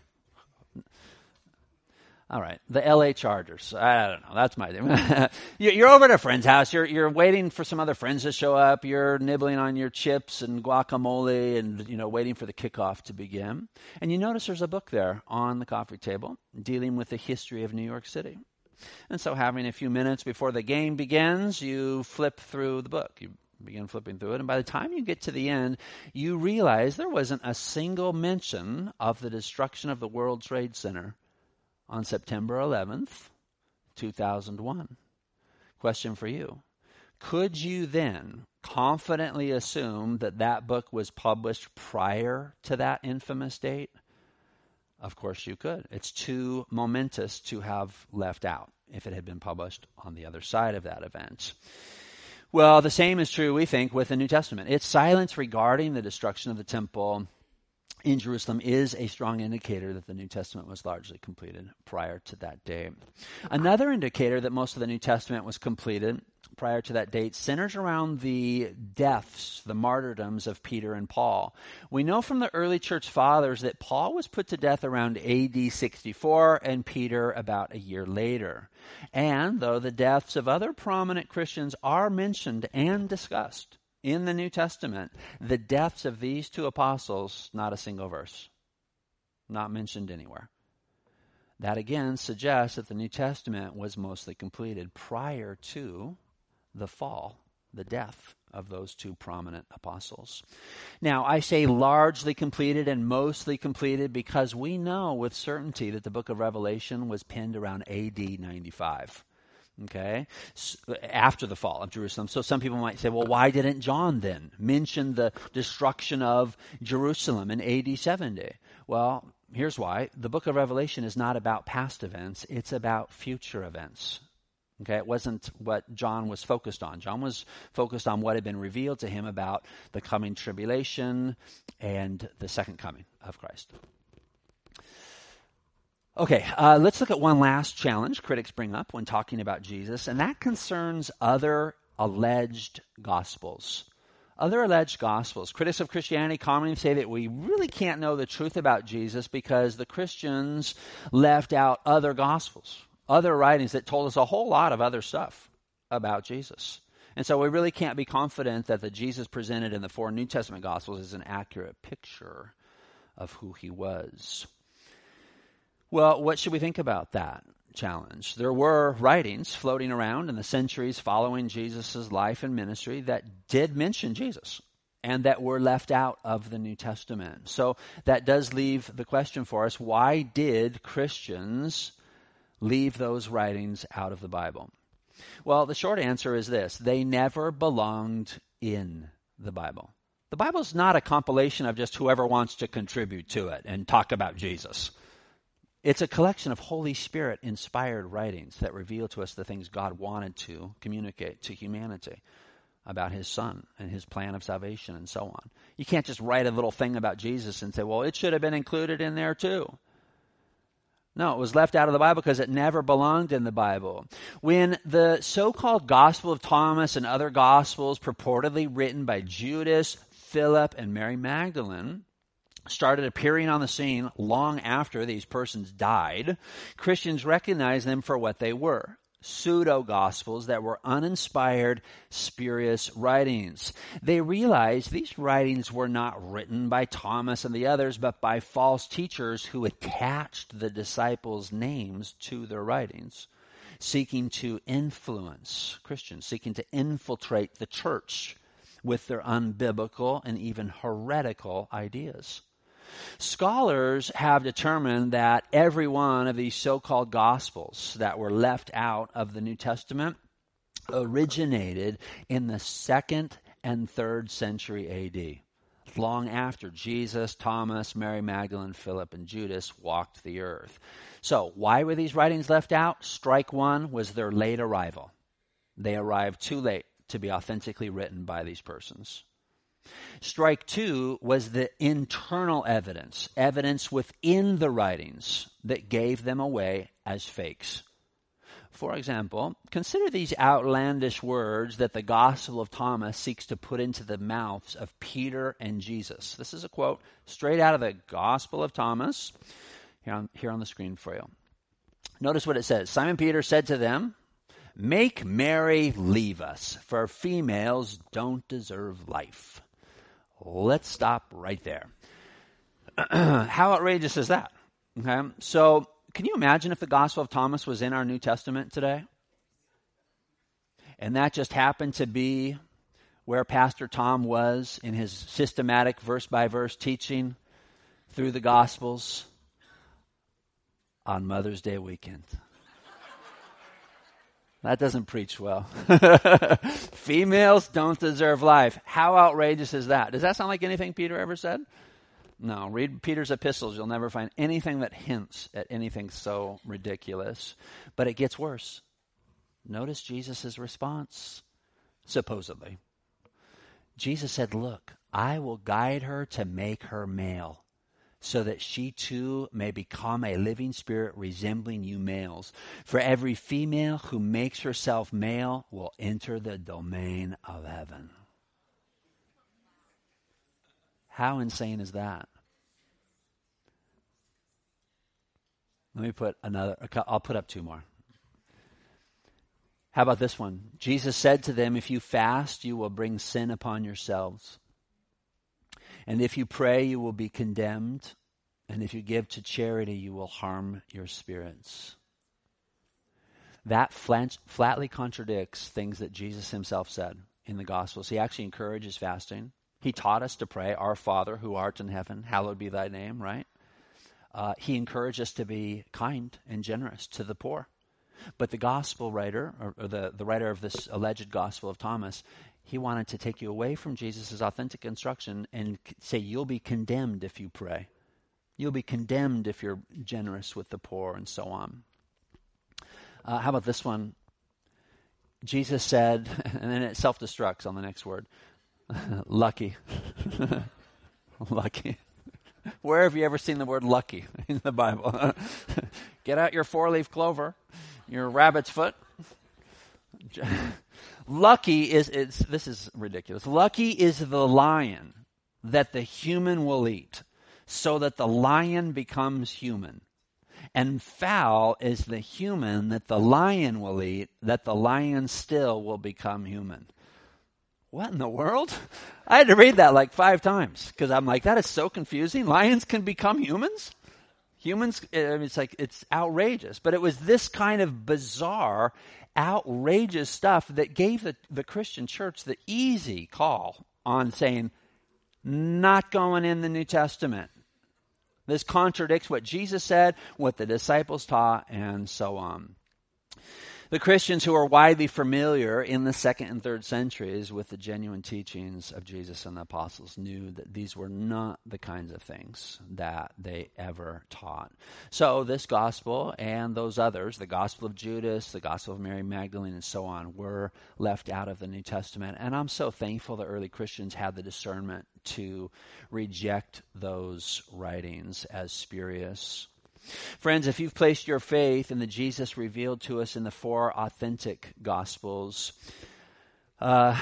All right, the LA Chargers. I don't know. That's my thing. You're over at a friend's house. You're waiting for some other friends to show up. You're nibbling on your chips and guacamole and, waiting for the kickoff to begin. And you notice there's a book there on the coffee table dealing with the history of New York City. And so having a few minutes before the game begins, you flip through the book. You begin flipping through it. And by the time you get to the end, you realize there wasn't a single mention of the destruction of the World Trade Center on September 11th, 2001. Question for you. Could you then confidently assume that that book was published prior to that infamous date? Of course you could. It's too momentous to have left out if it had been published on the other side of that event. Well, the same is true, we think, with the New Testament. Its silence regarding the destruction of the temple in Jerusalem is a strong indicator that the New Testament was largely completed prior to that date. Another indicator that most of the New Testament was completed prior to that date centers around the deaths, the martyrdoms of Peter and Paul. We know from the early church fathers that Paul was put to death around AD 64 and Peter about a year later. And though the deaths of other prominent Christians are mentioned and discussed in the New Testament, the deaths of these two apostles, not a single verse, not mentioned anywhere. That again suggests that the New Testament was mostly completed prior to the fall, the death of those two prominent apostles. Now, I say largely completed and mostly completed because we know with certainty that the book of Revelation was penned around AD 95. Okay, after the fall of Jerusalem. So some people might say, well, why didn't John then mention the destruction of Jerusalem in AD 70? Well, here's why. The book of Revelation is not about past events. It's about future events. Okay, it wasn't what John was focused on. John was focused on what had been revealed to him about the coming tribulation and the second coming of Christ. Okay, let's look at one last challenge critics bring up when talking about Jesus, and that concerns other alleged gospels. Other alleged gospels. Critics of Christianity commonly say that we really can't know the truth about Jesus because the Christians left out other gospels, other writings that told us a whole lot of other stuff about Jesus. And so we really can't be confident that the Jesus presented in the 4 New Testament gospels is an accurate picture of who he was. Well, what should we think about that challenge? There were writings floating around in the centuries following Jesus' life and ministry that did mention Jesus and that were left out of the New Testament. So that does leave the question for us, why did Christians leave those writings out of the Bible? Well, the short answer is this: they never belonged in the Bible. The Bible's not a compilation of just whoever wants to contribute to it and talk about Jesus. It's a collection of Holy Spirit-inspired writings that reveal to us the things God wanted to communicate to humanity about his Son and his plan of salvation and so on. You can't just write a little thing about Jesus and say, well, it should have been included in there too. No, it was left out of the Bible because it never belonged in the Bible. When the so-called Gospel of Thomas and other Gospels purportedly written by Judas, Philip, and Mary Magdalene started appearing on the scene long after these persons died, Christians recognized them for what they were: pseudo-gospels that were uninspired, spurious writings. They realized these writings were not written by Thomas and the others, but by false teachers who attached the disciples' names to their writings, seeking to influence Christians, seeking to infiltrate the church with their unbiblical and even heretical ideas. Scholars have determined that every one of these so-called gospels that were left out of the New Testament originated in the 2nd and 3rd century AD, long after Jesus, Thomas, Mary Magdalene, Philip, and Judas walked the earth. So why were these writings left out? Strike one was their late arrival. They arrived too late to be authentically written by these persons. Strike two was the internal evidence within the writings that gave them away as fakes. For example, consider these outlandish words that the Gospel of Thomas seeks to put into the mouths of Peter and Jesus. This is a quote straight out of the Gospel of Thomas, here on the screen for you. Notice what it says. Simon Peter said to them, "Make Mary leave us, for females don't deserve life." Let's stop right there. How outrageous is that? Okay, so can you imagine if the Gospel of Thomas was in our New Testament today? And that just happened to be where Pastor Tom was in his systematic verse-by-verse teaching through the Gospels on Mother's Day weekend. That doesn't preach well. Females don't deserve life. How outrageous is that? Does that sound like anything Peter ever said? No. Read Peter's epistles. You'll never find anything that hints at anything so ridiculous. But it gets worse. Notice Jesus' response, supposedly. Jesus said, "Look, I will guide her to make her male, so that she too may become a living spirit resembling you males. For every female who makes herself male will enter the domain of heaven." How insane is that? Let me put I'll put up two more. How about this one? Jesus said to them, "If you fast, you will bring sin upon yourselves. And if you pray, you will be condemned. And if you give to charity, you will harm your spirits." That flatly contradicts things that Jesus himself said in the Gospels. He actually encourages fasting. He taught us to pray, "Our Father who art in heaven, hallowed be thy name," right? He encouraged us to be kind and generous to the poor. But the gospel writer, or the writer of this alleged gospel of Thomas, he wanted to take you away from Jesus' authentic instruction and say, you'll be condemned if you pray. You'll be condemned if you're generous with the poor, and so on. How about this one? Jesus said, and then it self-destructs on the next word, lucky. Lucky. Where have you ever seen the word lucky in the Bible? Get out your four-leaf clover, your rabbit's foot. Lucky this is ridiculous. Lucky is the lion that the human will eat, so that the lion becomes human. And foul is the human that the lion will eat, that the lion still will become human. What in the world? I had to read that like 5 times because I'm like, that is so confusing. Lions can become humans? Humans, it's outrageous. But it was this kind of bizarre, outrageous stuff that gave the Christian church the easy call on saying, not going in the New Testament. This contradicts what Jesus said, what the disciples taught, and so on. The Christians who are widely familiar in the 2nd and 3rd centuries with the genuine teachings of Jesus and the apostles knew that these were not the kinds of things that they ever taught. So this gospel and those others, the gospel of Judas, the gospel of Mary Magdalene, and so on, were left out of the New Testament. And I'm so thankful the early Christians had the discernment to reject those writings as spurious. Friends, if you've placed your faith in the Jesus revealed to us in the 4 authentic Gospels, the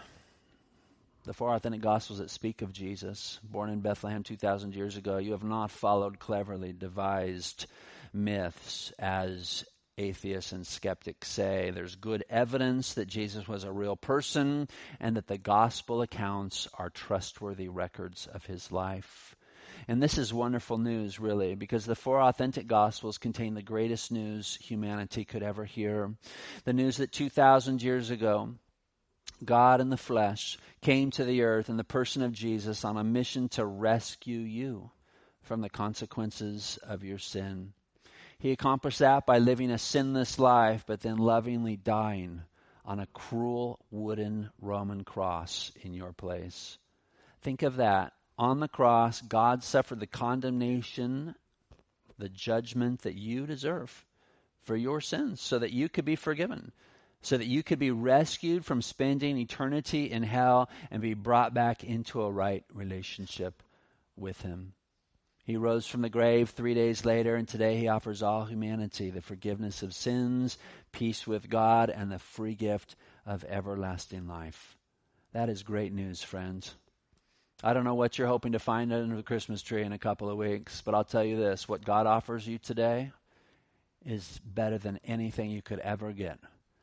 4 authentic Gospels that speak of Jesus, born in Bethlehem 2,000 years ago, you have not followed cleverly devised myths as atheists and skeptics say. There's good evidence that Jesus was a real person and that the Gospel accounts are trustworthy records of his life. And this is wonderful news, really, because the 4 authentic Gospels contain the greatest news humanity could ever hear. The news that 2,000 years ago, God in the flesh came to the earth in the person of Jesus on a mission to rescue you from the consequences of your sin. He accomplished that by living a sinless life, but then lovingly dying on a cruel wooden Roman cross in your place. Think of that. On the cross, God suffered the condemnation, the judgment that you deserve for your sins so that you could be forgiven, so that you could be rescued from spending eternity in hell and be brought back into a right relationship with him. He rose from the grave 3 days later, and today he offers all humanity the forgiveness of sins, peace with God, and the free gift of everlasting life. That is great news, friends. I don't know what you're hoping to find under the Christmas tree in a couple of weeks, but I'll tell you this, what God offers you today is better than anything you could ever get.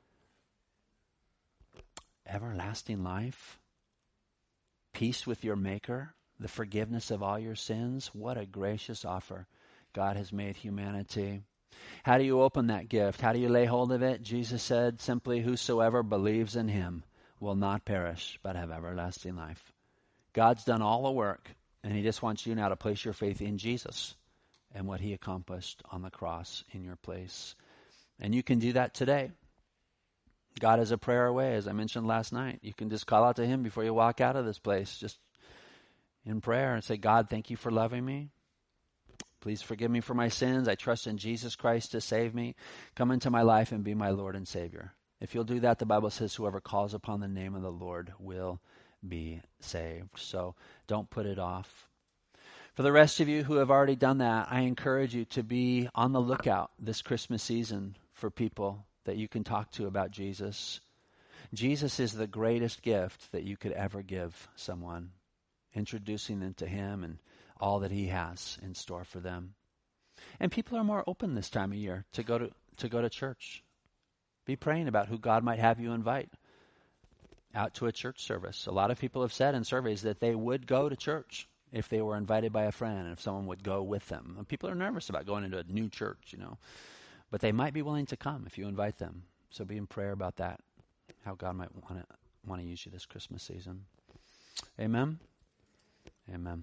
Everlasting life, peace with your Maker, the forgiveness of all your sins. What a gracious offer God has made humanity. How do you open that gift? How do you lay hold of it? Jesus said simply, whosoever believes in him will not perish, but have everlasting life. God's done all the work, and he just wants you now to place your faith in Jesus and what he accomplished on the cross in your place. And you can do that today. God is a prayer away, as I mentioned last night. You can just call out to him before you walk out of this place, just in prayer, and say, God, thank you for loving me. Please forgive me for my sins. I trust in Jesus Christ to save me. Come into my life and be my Lord and Savior. If you'll do that, the Bible says whoever calls upon the name of the Lord will be saved. So don't put it off. For the rest of you who have already done that, I encourage you to be on the lookout this Christmas season for people that you can talk to about Jesus. Jesus is the greatest gift that you could ever give someone, introducing them to him and all that he has in store for them. And people are more open this time of year to go to church. Be praying about who God might have you invite out to a church service. A lot of people have said in surveys that they would go to church if they were invited by a friend and if someone would go with them. And people are nervous about going into a new church, but they might be willing to come if you invite them. So be in prayer about that, how God might want to use you this Christmas season. Amen? Amen.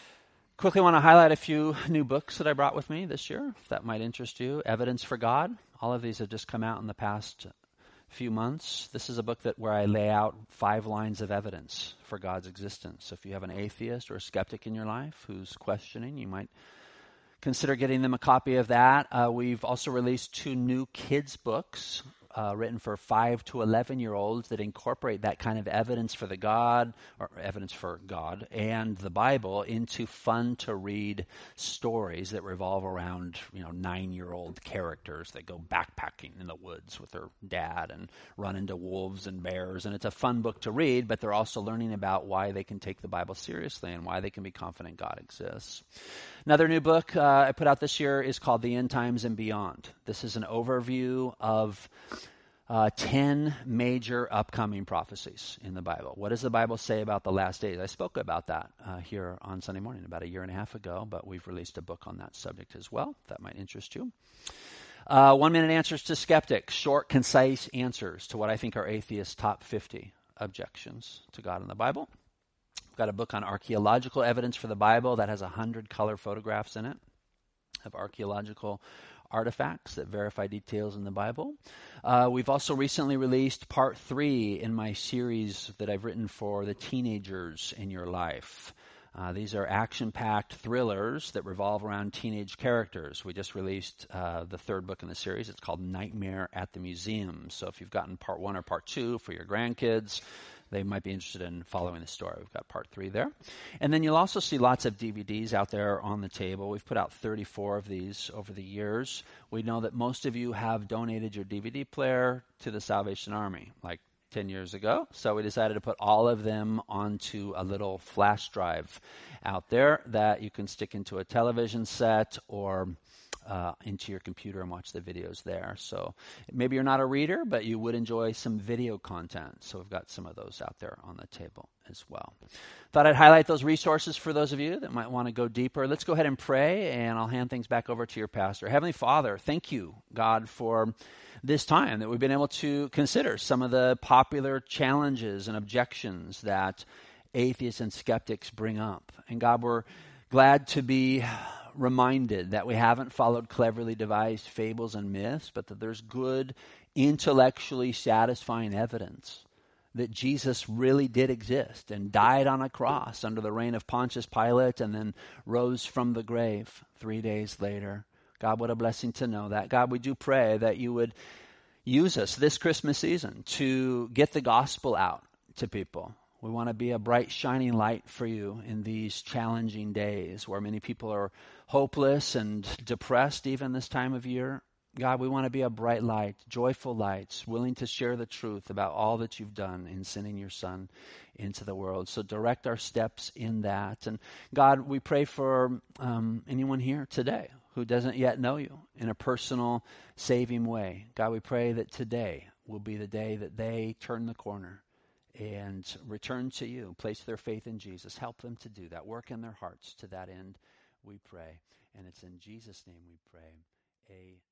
Quickly want to highlight a few new books that I brought with me this year, if that might interest you. Evidence for God, All of these have just come out in the past few months. This is a book where I lay out 5 lines of evidence for God's existence. So if you have an atheist or a skeptic in your life who's questioning, you might consider getting them a copy of that. We've also released 2 new kids books written for 5 to 11-year-olds that incorporate that kind of evidence for God and the Bible into fun-to-read stories that revolve around 9-year-old characters that go backpacking in the woods with their dad and run into wolves and bears. And it's a fun book to read, but they're also learning about why they can take the Bible seriously and why they can be confident God exists. Another new book I put out this year is called The End Times and Beyond. This is an overview of 10 major upcoming prophecies in the Bible. What does the Bible say about the last days? I spoke about that here on Sunday morning about 1.5 years ago, but we've released a book on that subject as well. That might interest you. 1-minute answers to skeptics, short, concise answers to what I think are atheists' top 50 objections to God and the Bible. I've got a book on archaeological evidence for the Bible that has 100 color photographs in it of archaeological artifacts that verify details in the Bible. We've also recently released part 3 in my series that I've written for the teenagers in your life. These are action-packed thrillers that revolve around teenage characters. We just released the 3rd book in the series. It's called Nightmare at the Museum. So if you've gotten part 1 or part 2 for your grandkids, they might be interested in following the story. We've got part 3 there. And then you'll also see lots of DVDs out there on the table. We've put out 34 of these over the years. We know that most of you have donated your DVD player to the Salvation Army, like 10 years ago. So we decided to put all of them onto a little flash drive out there that you can stick into a television set or into your computer and watch the videos there. So maybe you're not a reader, but you would enjoy some video content. So we've got some of those out there on the table as well. Thought I'd highlight those resources for those of you that might want to go deeper. Let's go ahead and pray, and I'll hand things back over to your pastor. Heavenly Father, thank you, God, for this time that we've been able to consider some of the popular challenges and objections that atheists and skeptics bring up. And God, we're glad to be reminded that we haven't followed cleverly devised fables and myths, but that there's good, intellectually satisfying evidence that Jesus really did exist and died on a cross under the reign of Pontius Pilate and then rose from the grave 3 days later. God, what a blessing to know that. God, we do pray that you would use us this Christmas season to get the gospel out to people. We want to be a bright, shining light for you in these challenging days where many people are hopeless and depressed even this time of year. God, we want to be a bright light, joyful lights, willing to share the truth about all that you've done in sending your Son into the world. So direct our steps in that. And God, we pray for anyone here today who doesn't yet know you in a personal, saving way. God, we pray that today will be the day that they turn the corner and return to you, place their faith in Jesus. Help them to do that. Work in their hearts to that end, we pray. And it's in Jesus' name we pray. Amen.